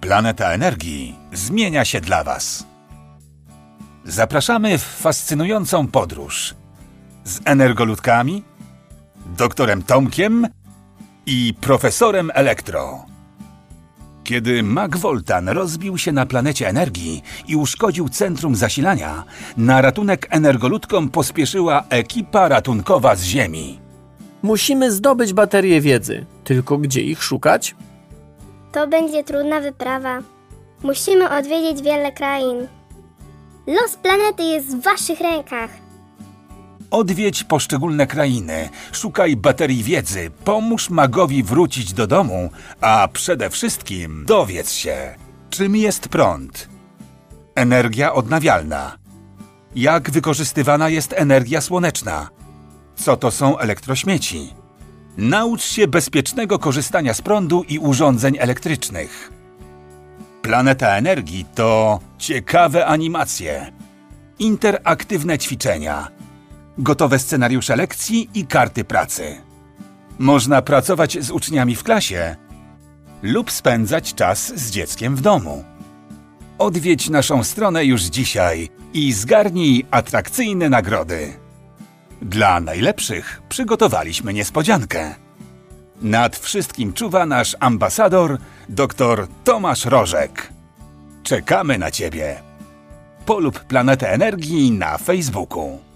Planeta Energii zmienia się dla Was. Zapraszamy w fascynującą podróż z energoludkami, doktorem Tomkiem i profesorem Elektro. Kiedy Mag Woltan rozbił się na planecie Energii i uszkodził centrum zasilania, na ratunek energoludkom pospieszyła ekipa ratunkowa z Ziemi. Musimy zdobyć baterie wiedzy. Tylko gdzie ich szukać? To będzie trudna wyprawa. Musimy odwiedzić wiele krain. Los planety jest w Waszych rękach. Odwiedź poszczególne krainy, szukaj baterii wiedzy, pomóż magowi wrócić do domu, a przede wszystkim dowiedz się, czym jest prąd. Energia odnawialna. Jak wykorzystywana jest energia słoneczna? Co to są elektrośmieci? Naucz się bezpiecznego korzystania z prądu i urządzeń elektrycznych. Planeta Energii to ciekawe animacje, interaktywne ćwiczenia, gotowe scenariusze lekcji i karty pracy. Można pracować z uczniami w klasie lub spędzać czas z dzieckiem w domu. Odwiedź naszą stronę już dzisiaj i zgarnij atrakcyjne nagrody. Dla najlepszych przygotowaliśmy niespodziankę. Nad wszystkim czuwa nasz ambasador, dr Tomasz Rożek. Czekamy na Ciebie. Polub Planetę Energii na Facebooku.